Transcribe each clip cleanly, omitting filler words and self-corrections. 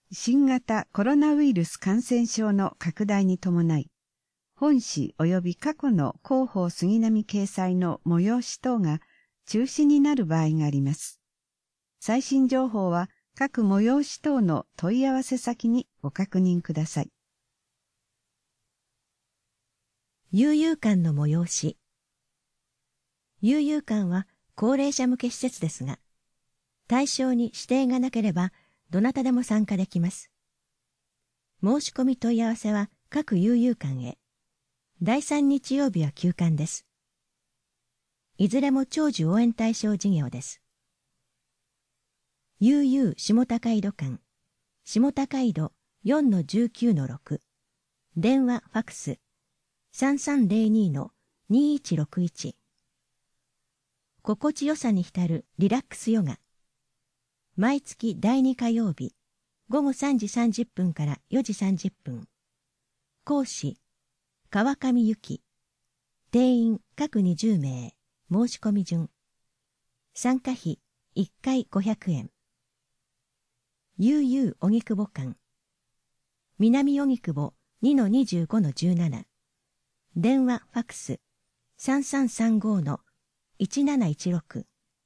新型コロナウイルス感染症の拡大に伴い、本誌及び過去の広報杉並掲載の催し等が中止になる場合があります。最新情報は各催し等の問い合わせ先にご確認ください。 悠々館の催し。悠々館は高齢者向け施設ですが、対象に指定がなければどなたでも参加できます。申し込み問い合わせは各悠々館へ。第3日曜日は休館です。いずれも長寿応援対象事業です。悠々下高井戸館、下高井戸 4-19-6、電話ファクス 3302-2161。心地よさに浸るリラックスヨガ。毎月第2火曜日、午後3時30分から4時30分。講師、川上由紀。定員各20名、申し込み順。参加費1回500円。悠々荻窪館。南荻窪 2-25-17。電話ファクス 3335-1716。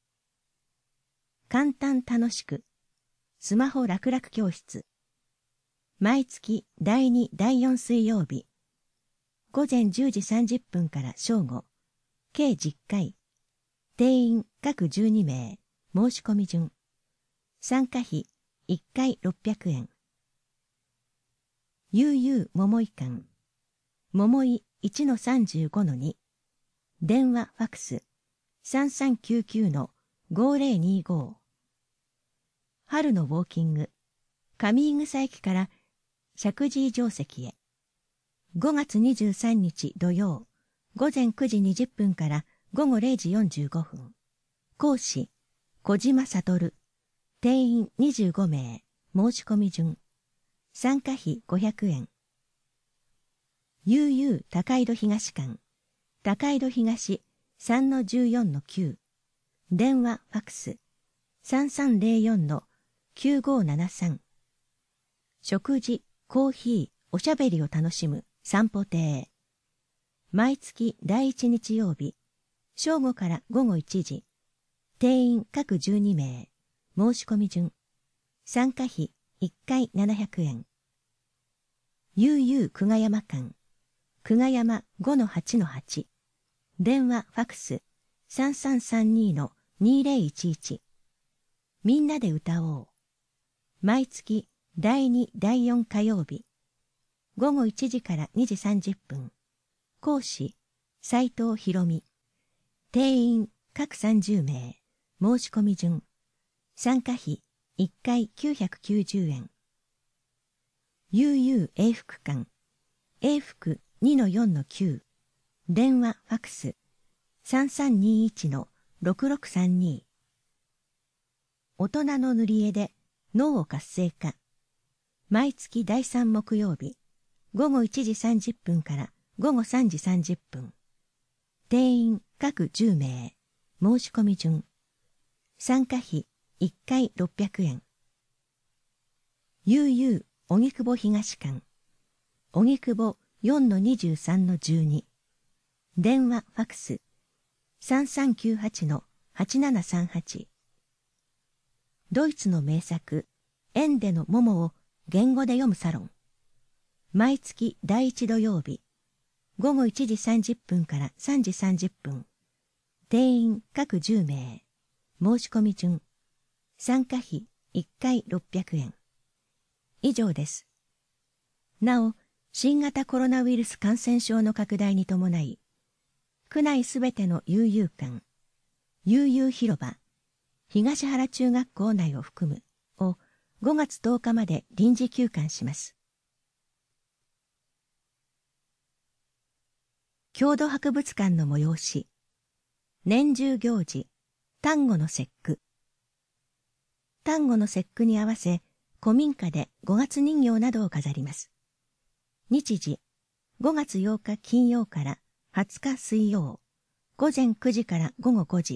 簡単楽しくスマホ楽々教室。毎月第2第4水曜日午前10時30分から正午計10回。定員各12名、申し込み順。参加費1回600円。悠々桃井館。桃井 1-35-2。電話ファクス 3399-5025。春のウォーキング。上井草駅から石神井城跡へ。5月23日土曜、午前9時20分から午後0時45分。講師、小島悟。定員25名、申し込み順。参加費500円。悠々高井戸東館。高井戸東 3-14-9。電話ファクス 3304-9573。食事、コーヒー、おしゃべりを楽しむ散歩亭。毎月第1日曜日、正午から午後1時。定員各12名。申し込み順。参加費1回700円。悠々久我山館。久我山 5-8-8。電話ファクス 3332-2011。みんなで歌おう。毎月第2第4火曜日。午後1時から2時30分。講師、斉藤博美。定員各30名。申し込み順。参加費1回990円。悠々永福館。永福 2-4-9。電話ファクス 3321-6632。大人の塗り絵で脳を活性化。毎月第3木曜日、午後1時30分から午後3時30分。定員各10名。申し込み順。参加費1回600円。悠々荻窪東館。荻窪 4-23-12。電話ファクス 3398-8738。ドイツの名作エンデのモモを言語で読むサロン。毎月第1土曜日、午後1時30分から3時30分。定員各10名。申し込み順。参加費1回600円。以上です。なお、新型コロナウイルス感染症の拡大に伴い、区内すべての悠々館、悠々広場、東原中学校内を含むを5月10日まで臨時休館します。郷土博物館の催し、年中行事、端午の節句。端午の節句に合わせ、古民家で5月人形などを飾ります。日時、5月8日金曜から20日水曜、午前9時から午後5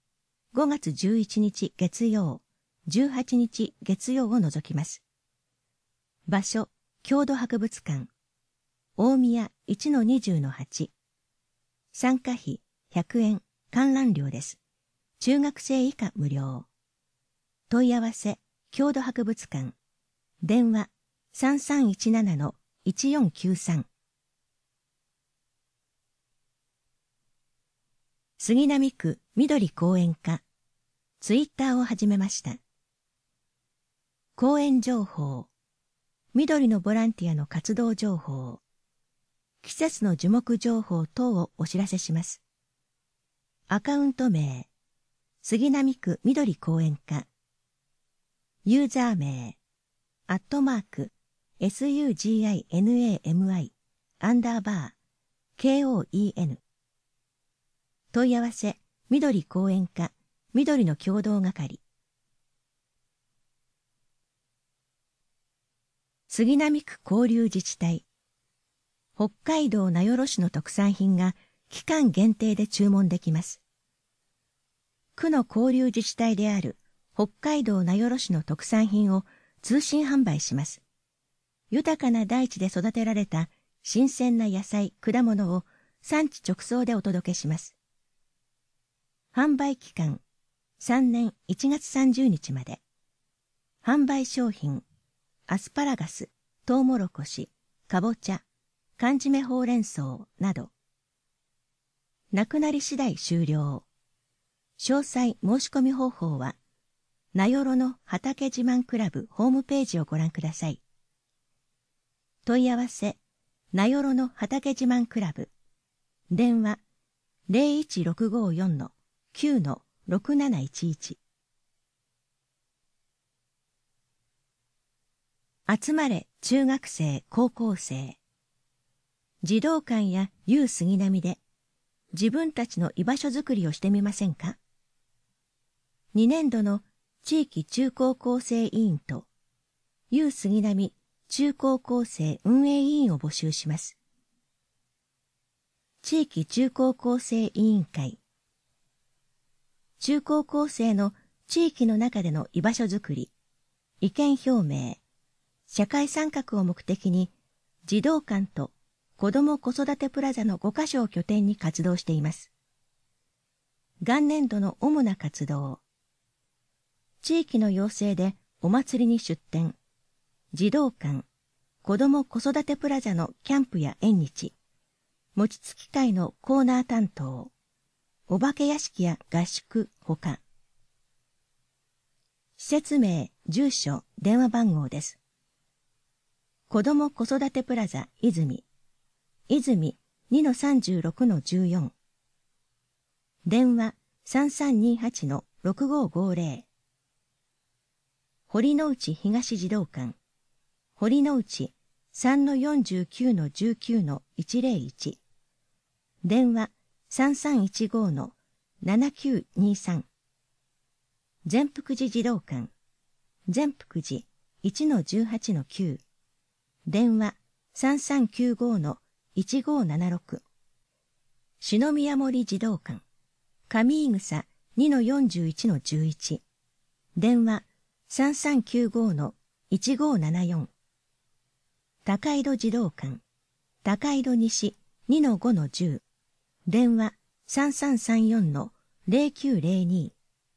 時。5月11日月曜、18日月曜を除きます。 場所、郷土博物館。大宮 1-20-8。参加費100円、観覧料です。中学生以下無料。問い合わせ、郷土博物館。電話、3317-1493。杉並区緑公園課。ツイッターを始めました。公園情報。緑のボランティアの活動情報。季節の樹木情報等をお知らせします。アカウント名。杉並区緑公園課。ユーザー名。@SUGINAMI_KOEN。問い合わせ、緑公園課、緑の共同係。杉並区交流自治体。北海道名寄市の特産品が期間限定で注文できます。区の交流自治体である北海道名寄市の特産品を通信販売します。豊かな大地で育てられた新鮮な野菜、果物を産地直送でお届けします。販売期間、3年1月30日まで。販売商品、アスパラガス、トウモロコシ、かぼちゃ、缶詰ほうれん草など。なくなり次第終了。詳細申し込み方法は、名寄の畑自慢クラブホームページをご覧ください。問い合わせ、名寄の畑自慢クラブ。電話、01654-9-6711。集まれ中学生高校生。児童館や旧杉並で自分たちの居場所づくりをしてみませんか。2年度の地域中高校生委員と旧杉並中高校生運営委員を募集します。地域中高校生委員会。中高校生の地域の中での居場所づくり、意見表明、社会参画を目的に児童館と子ども子育てプラザの5カ所を拠点に活動しています。元年度の主な活動。地域の要請でお祭りに出展、児童館、子ども子育てプラザのキャンプや縁日、餅つき会のコーナー担当、お化け屋敷や合宿ほか。施設名、住所、電話番号です。子ども子育てプラザ泉 2-36-14。電話 3328-6550。堀之内東児童館。堀之内 3-49-19-101。電話 3315-7923。善福寺児童館。善福寺 1-18-9。電話 3395-1576。篠宮森児童館。上井草 2-41-11。電話 3395-1574。高井戸児童館。高井戸西 2-5-10。電話 3334-0902。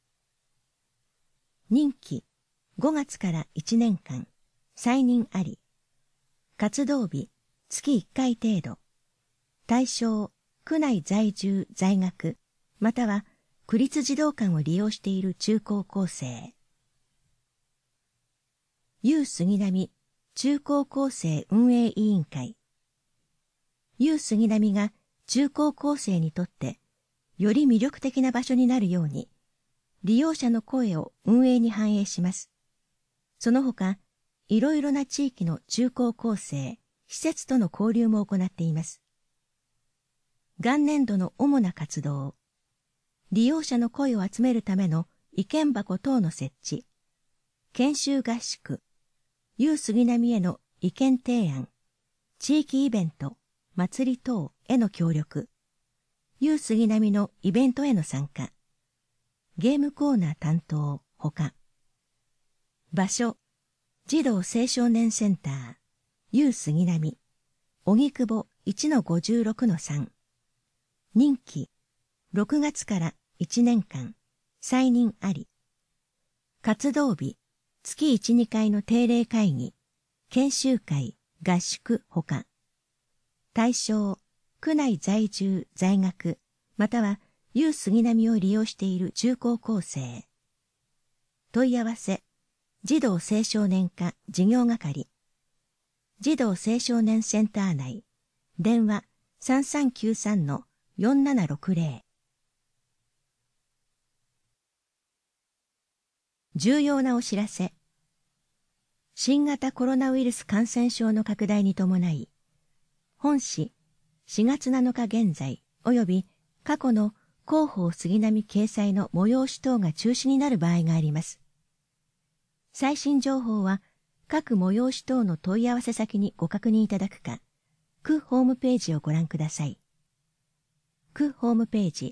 任期5月から1年間。再任あり。活動日月1回程度。対象区内在住在学または区立児童館を利用している中高校生。旧杉並中高校生運営委員会。旧杉並が中高校生にとってより魅力的な場所になるように、利用者の声を運営に反映します。その他、いろいろな地域の中高校生、施設との交流も行っています。元年度の主な活動。利用者の声を集めるための意見箱等の設置。研修合宿。旧杉並への意見提案。地域イベント、祭り等への協力。旧杉並のイベントへの参加。ゲームコーナー担当、ほか。場所、 児童青少年センター、U 杉並、荻窪 1-56-3。任期、6月から1年間、再任あり。活動日、月1、2回の定例会議、研修会、合宿ほか。対象、区内在住、在学、または U 杉並を利用している中高校生。問い合わせ、児童青少年課事業係。児童青少年センター内、電話 3393-4760。重要なお知らせ。新型コロナウイルス感染症の拡大に伴い、本市4月7日現在及び過去の広報杉並掲載の催し等が中止になる場合があります。最新情報は各催し等の問い合わせ先にご確認いただくか、区ホームページをご覧ください。区ホームページ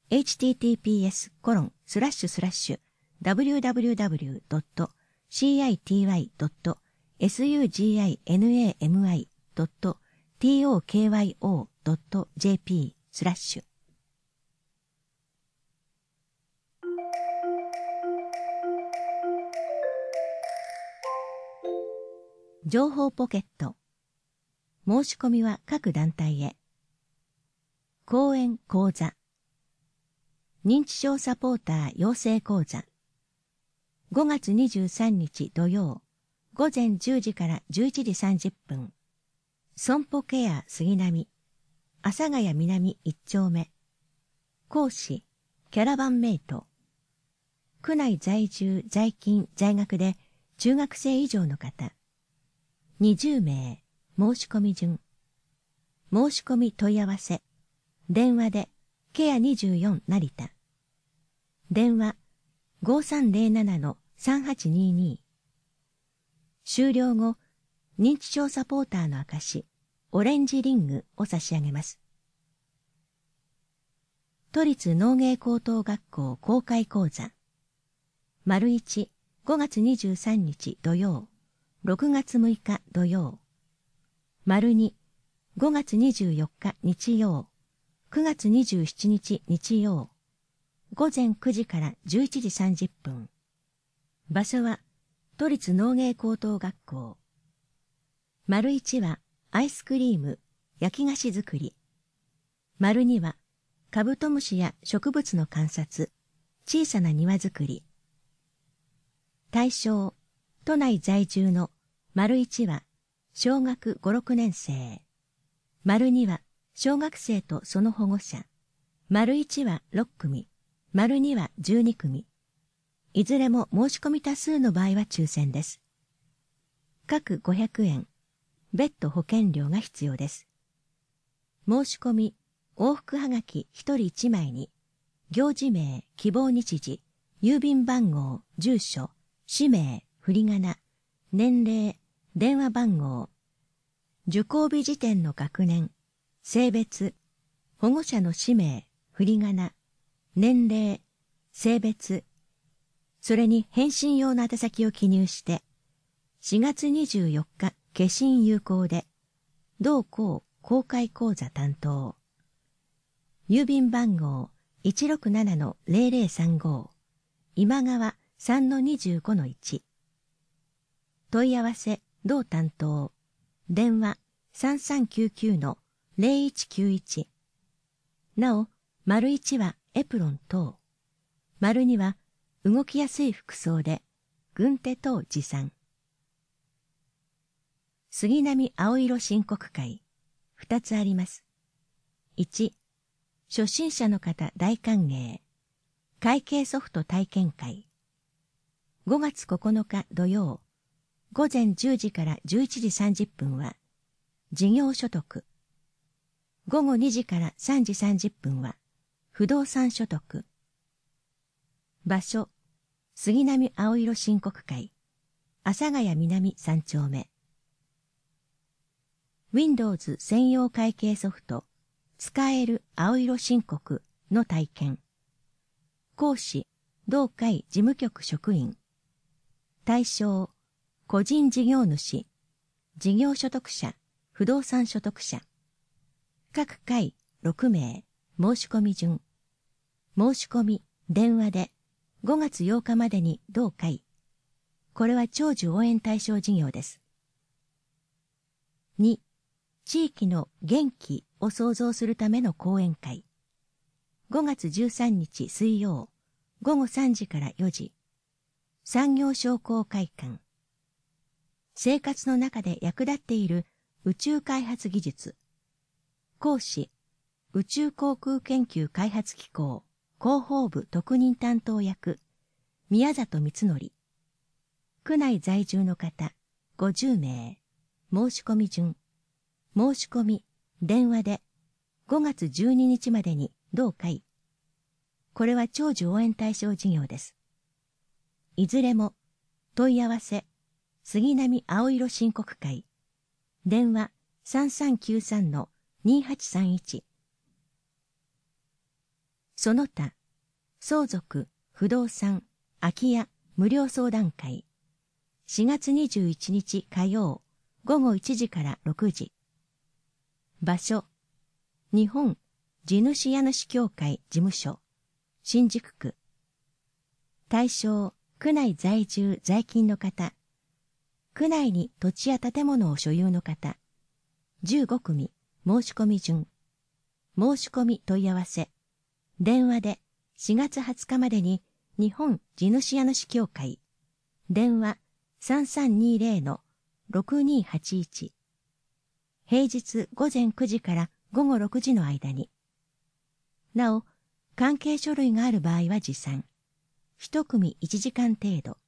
https://www.city.suginami.tokyo.jp/ 情報ポケット。申し込みは各団体へ。講演講座。認知症サポーター養成講座。5月23日土曜、午前10時から11時30分。損保ケア杉並、阿佐ヶ谷南1丁目。講師、キャラバンメイト。区内在住在勤在学で中学生以上の方。20名、申し込み順。申し込み問い合わせ。電話で、ケア24成田。電話、5307-3822。終了後、認知症サポーターの証、オレンジリングを差し上げます。都立農芸高等学校公開講座。丸1、5月23日土曜。6月6日土曜。丸2、5月24日日曜。9月27日日曜。午前9時から11時30分。場所は、都立農芸高等学校。丸1は、アイスクリーム、焼き菓子作り。丸2は、カブトムシや植物の観察、小さな庭作り。対象、都内在住の丸1は小学5、6年生。丸2は小学生とその保護者。丸1は6組。丸2は12組。いずれも申し込み多数の場合は抽選です。各500円。別途保険料が必要です。申し込み、往復はがき1人1枚に、行事名、希望日時、郵便番号、住所、氏名、振り仮名、年齢、電話番号、受講日時点の学年、性別、保護者の氏名、振り仮名、年齢、性別、それに返信用の宛先を記入して、4月24日消印有効で、同校公開講座担当。郵便番号 167-0035 今川 3-25-1。問い合わせ同担当。電話 3399-0191。なお、丸1はエプロン等。丸2は動きやすい服装で、軍手等持参。杉並青色申告会。2つあります。1、初心者の方大歓迎。会計ソフト体験会。5月9日土曜、午前10時から11時30分は、事業所得。午後2時から3時30分は、不動産所得。場所、杉並青色申告会、阿佐ヶ谷南3丁目。Windows 専用会計ソフト、使える青色申告の体験。講師、同会事務局職員。対象、 個人事業主、事業所得者、不動産所得者。各回6名、申し込み順。申し込み、電話で5月8日までに同回。これは長寿応援対象事業です。2、地域の元気を創造するための講演会。5月13日水曜、午後3時から4時。産業商工会館。生活の中で役立っている宇宙開発技術。講師、宇宙航空研究開発機構広報部特任担当役、宮里光則。区内在住の方、50名。申し込み順。申し込み、電話で5月12日までに同回。これは長寿応援対象事業です。いずれも問い合わせ、杉並青色申告会。電話3393-2831。その他、相続、不動産、空き家、無料相談会。4月21日火曜、午後1時から6時。場所、日本地主家主協会事務所、新宿区。対象、区内在住在勤の方。区内に土地や建物を所有の方。15組、申し込み順。申し込み問い合わせ。電話で4月20日までに日本地主家主協会。電話3320-6281。平日午前9時から午後6時の間に。なお、関係書類がある場合は持参。一組1時間程度。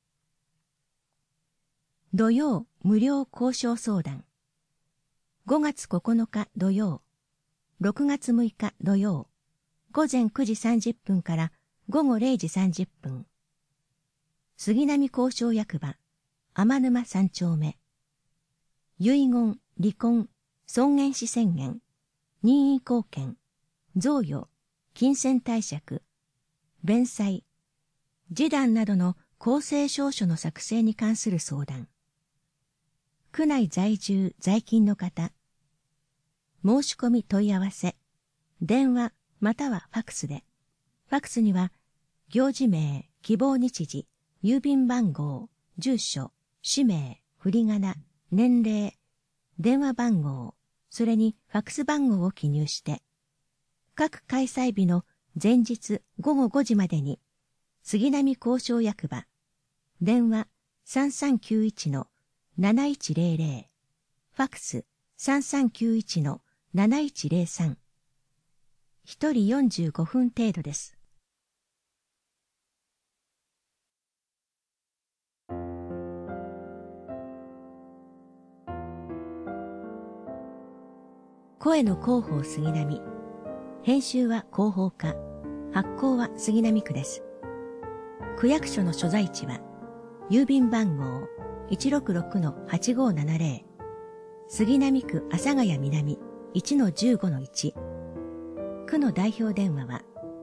土曜無料交渉相談。5月9日土曜、6月6日土曜、午前9時30分から午後0時30分。杉並交渉役場、天沼3丁目。遺言、離婚、尊厳死宣言、任意後見、贈与、金銭貸借、弁済、示談などの公正証書の作成に関する相談。区内在住在勤の方。申し込み問い合わせ。電話またはファクスで。ファクスには、行事名、希望日時、郵便番号、住所、氏名、振り仮名、年齢、電話番号、それにファクス番号を記入して、各開催日の前日午後5時までに、杉並交渉役場、電話3391-7100、ファクス3391-7103。一人45分程度です。声の広報杉並。編集は広報課。発行は杉並区です。区役所の所在地は、郵便番号 166-8570。杉並区阿佐ヶ谷南 1-15-1。区の代表電話は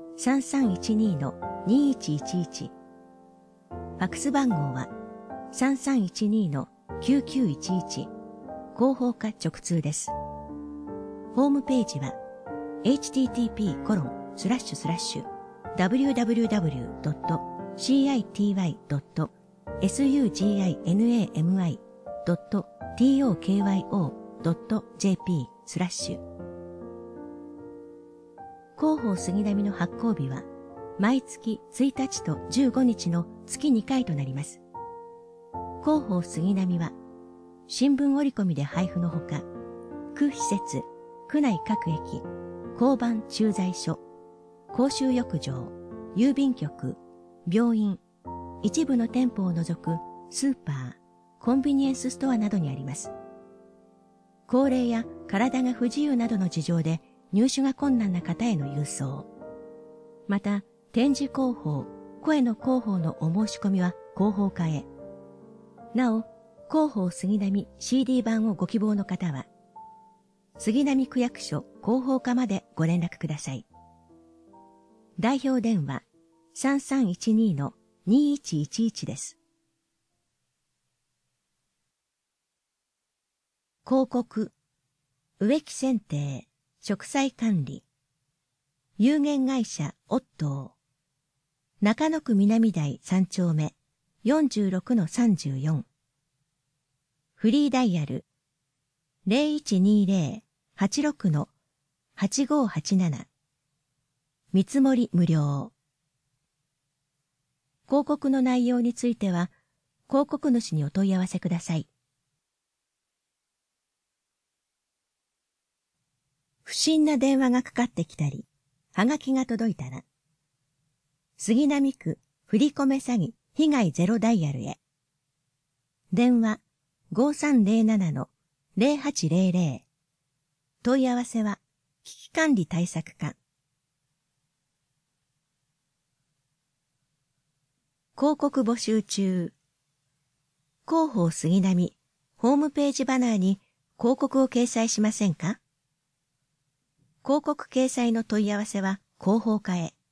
3312-2111。ファクス番号は 3312-9911。広報課直通です。ホームページは http://www.city.sign.tokyo.jp/。広報杉並の発行日は毎月1日と15日の月2回となります。広報杉並は新聞折り込みで配布のほか、区施設、区内各駅、交番駐在所、公衆浴場、郵便局、病院、一部の店舗を除くスーパー、コンビニエンスストアなどにあります。高齢や体が不自由などの事情で入手が困難な方への郵送。また、展示広報、声の広報のお申し込みは広報課へ。なお、広報杉並 CD 版をご希望の方は、杉並区役所広報課までご連絡ください。代表電話 3312-2111 です。 広告、植木剪定、植栽管理、有限会社オットー、中野区南台3丁目 46-34、フリーダイヤル 0120-86-8587、見積もり無料。広告の内容については、広告主にお問い合わせください。不審な電話がかかってきたり、はがきが届いたら、杉並区振込詐欺被害ゼロダイヤルへ。電話 5307-0800。問い合わせは危機管理対策課。広告募集中。広報杉並ホームページバナーに広告を掲載しませんか？広告掲載の問い合わせは広報課へ。